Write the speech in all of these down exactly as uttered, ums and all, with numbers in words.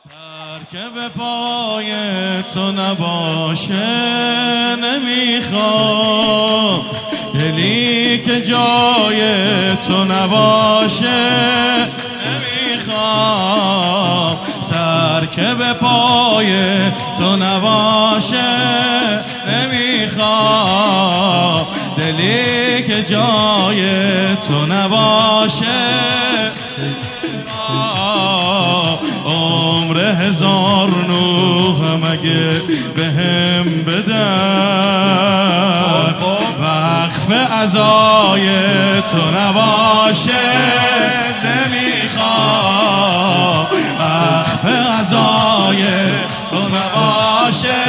سر که به پای تو نباشه نمیخوام، دلی که جای تو نباشه نمیخوام. سر که به پای تو نباشه نمیخوام، دلی که جای تو نباشه. عمر هزار نوح مگه بهم بدن، وقف عزای تو نباشه نمیخوام، وقف عزای تو نباشه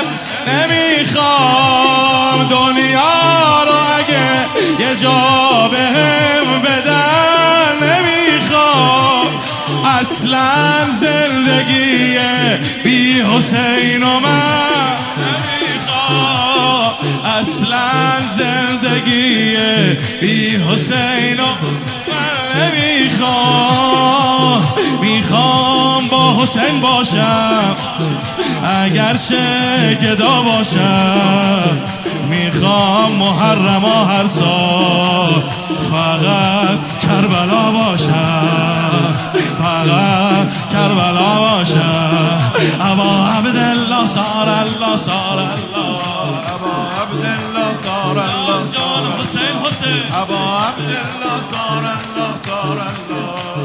نمیخوام. دنیا رو اگه یه جا بهم بدن نمیخوام، اصلا زندگی بی حسین و من نمیخوام، اصلا زندگی بی حسین و من نمیخوام. میخوام با حسین باشم اگرچه گدا باشم، میخوام محرم و هر سال فقط کربلا باشم، فقط کربلا باشم. ابا عبدالله صار الله صار الله، ابا عبدالله صار الله جان حسین حسین، ابا عبدالله صار الله صار الله،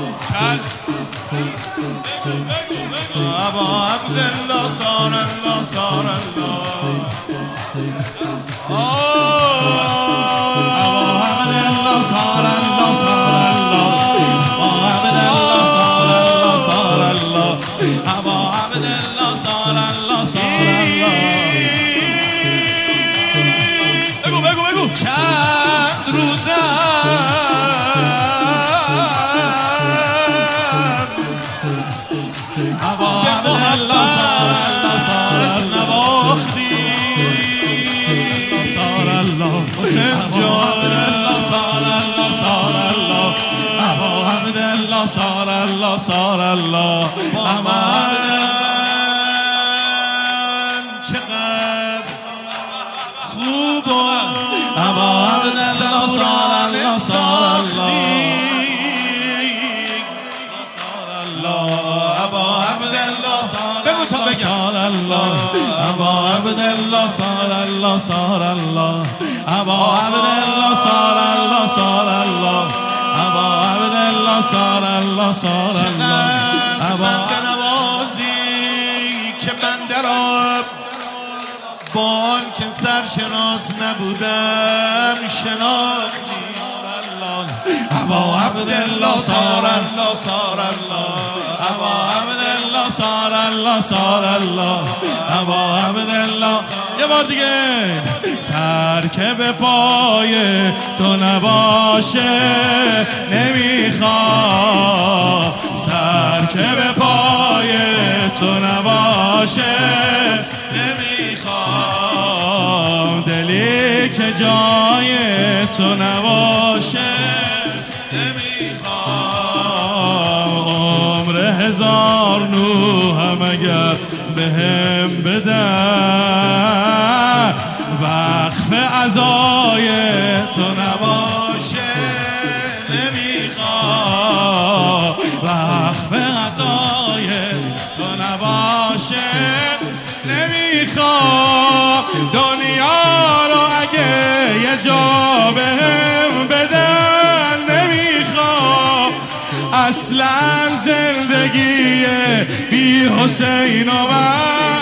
ابا عبدالله صار الله صار الله. صار الله صار الله، ابا عبدالله صار الله صار الله، ابا عبدالله صار الله صار الله. بگو بگو بگو. چند روزه ابا عبدالله صار الله صار الله، نواختی صار الله حسین جان صار الله صار الله، ابا عبدالله صار الله صار الله. من چقدر خوب و ابا عبدالله صار الله صار الله، ابا عبدالله بگو تا بگم صار الله، ابا عبدالله صار الله صار الله، ابا عبدالله صار الله صار الله، ابا عبدالله صار الله صار الله. بنده نوازی که بنده را با آن که سرشناس نبودم شناختی. ابا عبدالله صار الله صار الله، ابا عبدالله صار الله صار الله، ابا عبدالله. یه بار دیگه. سر که به پای تو نباشه نمیخوام، سر که به پای تو نباشه نمیخوام، دلی که جای تو نباشه نمیخوام. عمر هزار نوح هم اگر بهم بدن، وقف عزای تو نباشه نمیخوام، وقف عزای تو نباشه نمیخوام. دنیا رو اگه یه جا بهم بدن نمیخوام، اصلا زندگی بی حسین و من،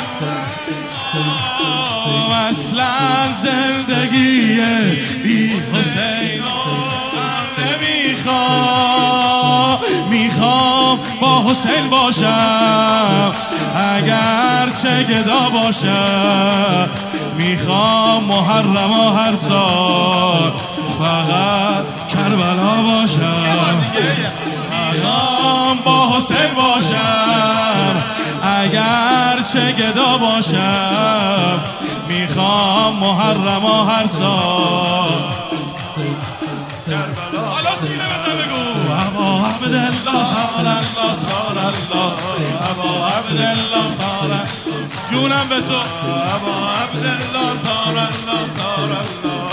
اصلا زندگی بی حسین و من نمیخوام. میخوام با حسین باشم اگرچه گدا باشم، میخوام محرم و هر سال فقط کربلا باشم، میخوام با حسین باشم اگرچه گدا باشم، میخوام محرم و هر سال. حالا سینه بزن بگو ابا عبدالله سار الله سار الله ابا عبدالله سار جونم به تو ابا عبدالله سار الله سار الله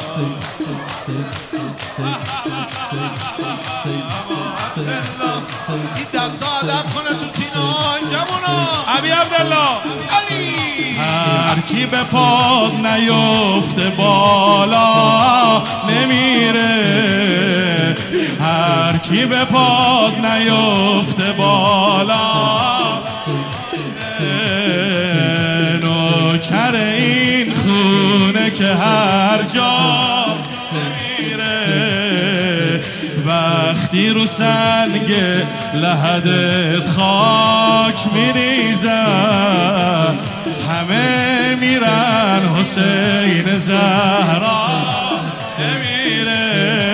این دست آدم کنه تو سینه‌های جوونا ابی عبدالله علی هر کی به پاد نیفته بالا نمیره هر کی به پاد نیفته بالا نوکر این خونه که هر جا میره وقتی رو سنگ لحدت خاک میریزن همه میرن حسین زهرا نمیره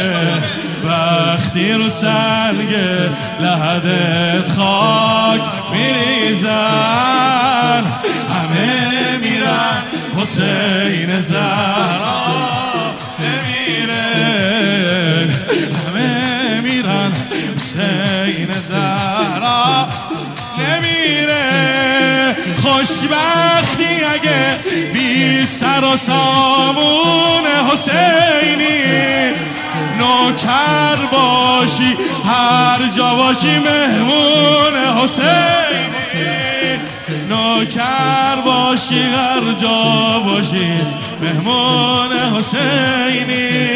وقتی رو سنگ لحدت خاک میریزن همه میرن حسین زهرا نمیره همه میرن حسین زهرا نمیره خوشبختی اگه بی سر و سامون حسینی نوکر باشی هر جا باشی مهمون حسینی نوکر باشی هر جا باشی مهمون حسینی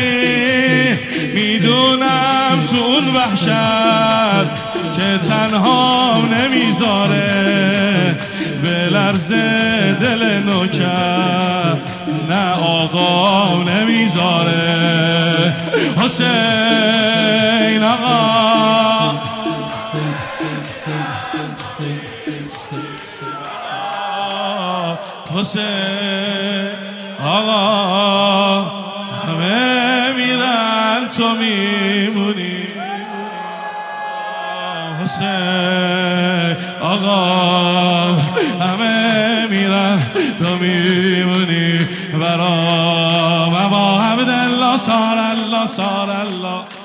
میدونم تو اون وحشت که تنها نمیذاره بلرزه دل نوکر نه آقا نمیذاره حسین آقا حسین آقا همه میرن تو میمونی حسین آقا همه میرن تو میمونی برام ابا عبدالله سار الله سار الله